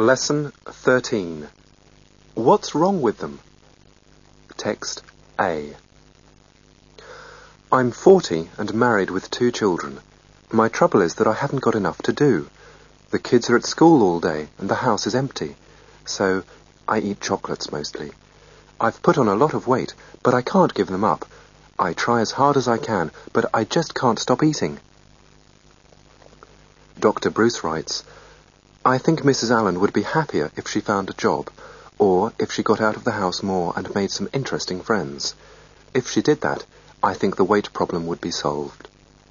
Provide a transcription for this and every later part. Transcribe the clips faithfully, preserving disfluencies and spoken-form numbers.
Lesson thirteen. What's wrong with them? Text A. I'm forty and married with two children. My trouble is that I haven't got enough to do. The kids are at school all day and the house is empty. So I eat chocolates mostly. I've put on a lot of weight, but I can't give them up. I try as hard as I can, but I just can't stop eating. Doctor Bruce writes, I think Missus Allen would be happier if she found a job, or if she got out of the house more and made some interesting friends. If she did that, I think the weight problem would be solved.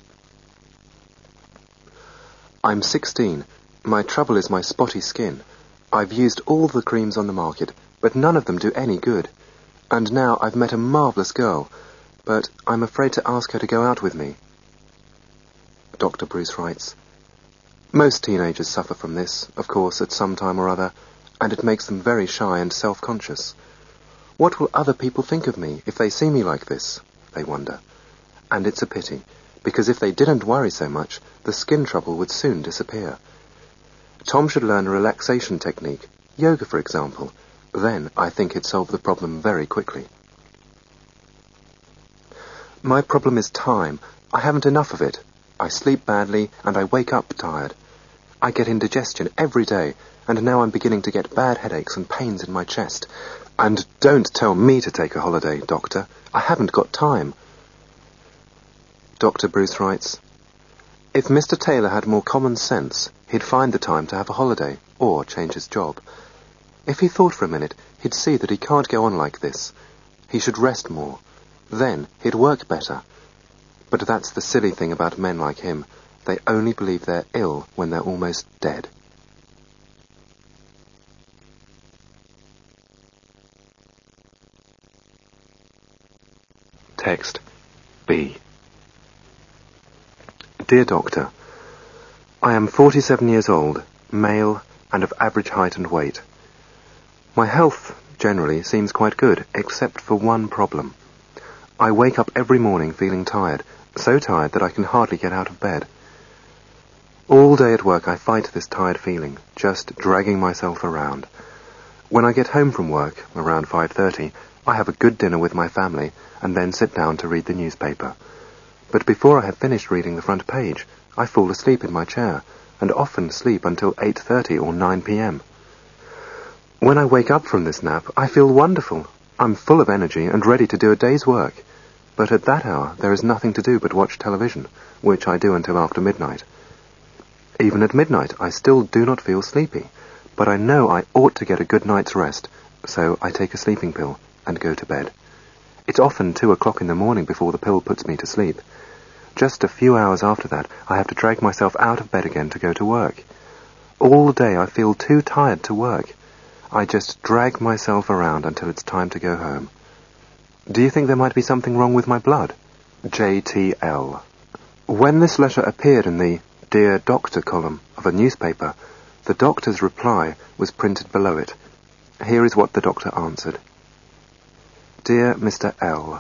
I'm sixteen. My trouble is my spotty skin. I've used all the creams on the market, but none of them do any good. And now I've met a marvellous girl, but I'm afraid to ask her to go out with me. Doctor Bruce writes, Most teenagers suffer from this, of course, at some time or other, and it makes them very shy and self-conscious. What will other people think of me if they see me like this? They wonder. And it's a pity, because if they didn't worry so much, the skin trouble would soon disappear. Tom should learn a relaxation technique, yoga for example. Then I think he'd solve the problem very quickly. My problem is time. I haven't enough of it. I sleep badly and I wake up tired. I get indigestion every day, and now I'm beginning to get bad headaches and pains in my chest. And don't tell me to take a holiday, Doctor. I haven't got time. Doctor Bruce writes, If Mister Taylor had more common sense, he'd find the time to have a holiday, or change his job. If he thought for a minute, he'd see that he can't go on like this. He should rest more. Then he'd work better. But that's the silly thing about men like him. They only believe they're ill when they're almost dead. Text B. Dear Doctor, I am forty-seven years old, male, and of average height and weight. My health, generally, seems quite good, except for one problem. I wake up every morning feeling tired, so tired that I can hardly get out of bed. All day at work I fight this tired feeling, just dragging myself around. When I get home from work, around five thirty, I have a good dinner with my family, and then sit down to read the newspaper. But before I have finished reading the front page, I fall asleep in my chair, and often sleep until eight thirty or nine p.m. When I wake up from this nap, I feel wonderful. I'm full of energy and ready to do a day's work. But at that hour, there is nothing to do but watch television, which I do until after midnight. Even at midnight, I still do not feel sleepy, but I know I ought to get a good night's rest, so I take a sleeping pill and go to bed. It's often two o'clock in the morning before the pill puts me to sleep. Just a few hours after that, I have to drag myself out of bed again to go to work. All day I feel too tired to work. I just drag myself around until it's time to go home. Do you think there might be something wrong with my blood? J T L. When this letter appeared in the Dear Doctor column of a newspaper, the doctor's reply was printed below it. Here is what the doctor answered. Dear Mister L,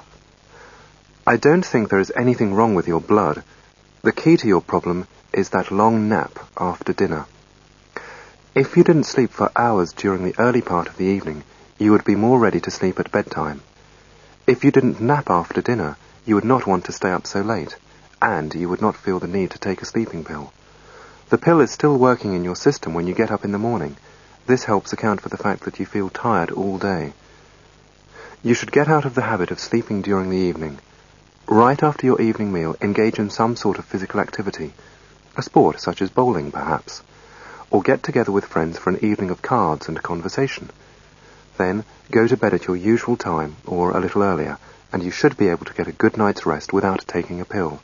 I don't think there is anything wrong with your blood. The key to your problem is that long nap after dinner. If you didn't sleep for hours during the early part of the evening, you would be more ready to sleep at bedtime. If you didn't nap after dinner, you would not want to stay up so late, and you would not feel the need to take a sleeping pill. The pill is still working in your system when you get up in the morning. This helps account for the fact that you feel tired all day. You should get out of the habit of sleeping during the evening. Right after your evening meal, engage in some sort of physical activity, a sport such as bowling, perhaps, or get together with friends for an evening of cards and conversation. Then go to bed at your usual time, or a little earlier, and you should be able to get a good night's rest without taking a pill.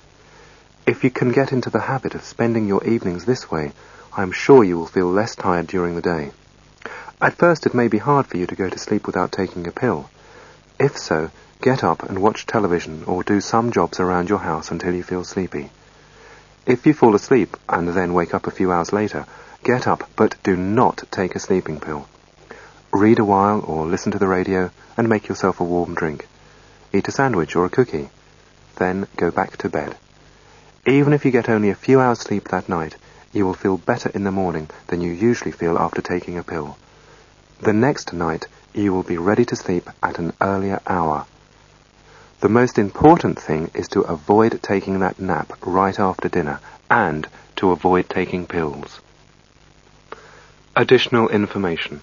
If you can get into the habit of spending your evenings this way, I am sure you will feel less tired during the day. At first it may be hard for you to go to sleep without taking a pill. If so, get up and watch television or do some jobs around your house until you feel sleepy. If you fall asleep and then wake up a few hours later, get up but do not take a sleeping pill. Read a while or listen to the radio and make yourself a warm drink. Eat a sandwich or a cookie. Then go back to bed. Even if you get only a few hours sleep that night, you will feel better in the morning than you usually feel after taking a pill. The next night, you will be ready to sleep at an earlier hour. The most important thing is to avoid taking that nap right after dinner and to avoid taking pills. Additional information.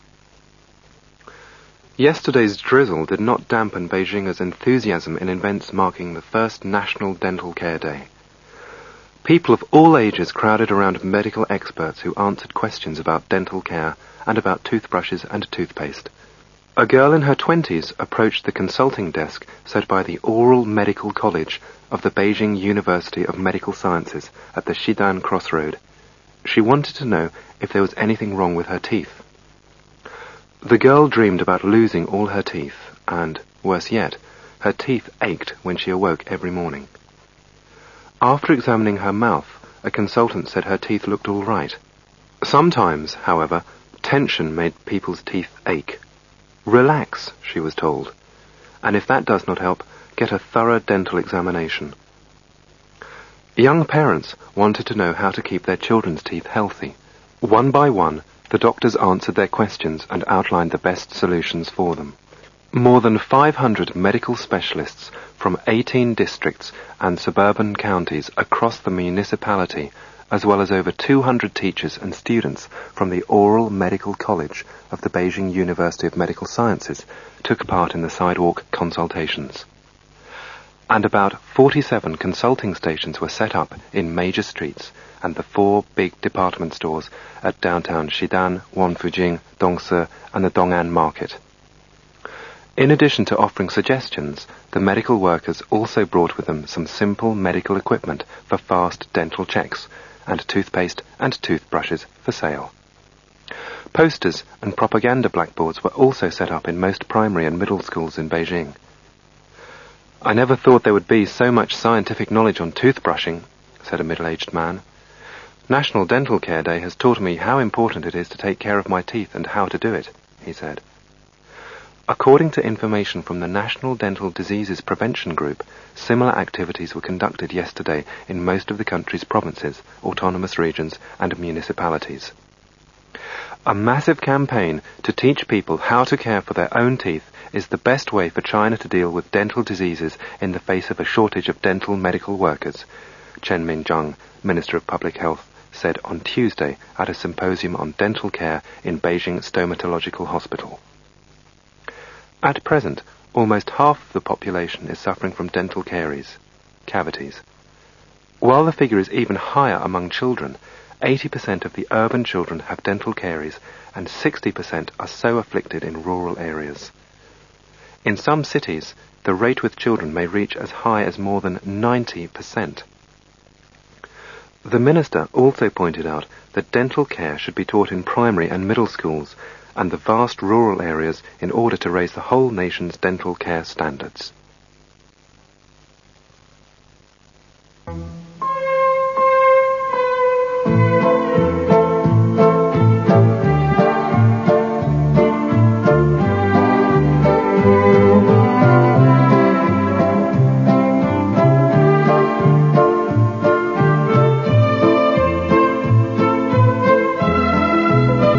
Yesterday's drizzle did not dampen Beijingers' enthusiasm in events marking the first National Dental Care Day. People of all ages crowded around medical experts who answered questions about dental care and about toothbrushes and toothpaste. A girl in her twenties approached the consulting desk set by the Oral Medical College of the Beijing University of Medical Sciences at the Xidan Crossroad. She wanted to know if there was anything wrong with her teeth. The girl dreamed about losing all her teeth, and, worse yet, her teeth ached when she awoke every morning. After examining her mouth, a consultant said her teeth looked all right. Sometimes, however, tension made people's teeth ache. Relax, she was told, and if that does not help, get a thorough dental examination. Young parents wanted to know how to keep their children's teeth healthy. One by one, the doctors answered their questions and outlined the best solutions for them. More than five hundred medical specialists from eighteen districts and suburban counties across the municipality, as well as over two hundred teachers and students from the Oral Medical College of the Beijing University of Medical Sciences, took part in the sidewalk consultations. And about forty-seven consulting stations were set up in major streets and the four big department stores at downtown Xidan, Wanfujing, Dongse, and the Dong'an Market. In addition to offering suggestions, the medical workers also brought with them some simple medical equipment for fast dental checks, and toothpaste and toothbrushes for sale. Posters and propaganda blackboards were also set up in most primary and middle schools in Beijing. "I never thought there would be so much scientific knowledge on toothbrushing," said a middle-aged man. "National Dental Care Day has taught me how important it is to take care of my teeth and how to do it," he said. According to information from the National Dental Diseases Prevention Group, similar activities were conducted yesterday in most of the country's provinces, autonomous regions, and municipalities. A massive campaign to teach people how to care for their own teeth is the best way for China to deal with dental diseases in the face of a shortage of dental medical workers, Chen Mingzhang, Minister of Public Health, said on Tuesday at a symposium on dental care in Beijing Stomatological Hospital. At present, almost half of the population is suffering from dental caries, cavities. While the figure is even higher among children, eighty percent of the urban children have dental caries and sixty percent are so afflicted in rural areas. In some cities, the rate with children may reach as high as more than ninety percent. The minister also pointed out that dental care should be taught in primary and middle schools and the vast rural areas in order to raise the whole nation's dental care standards.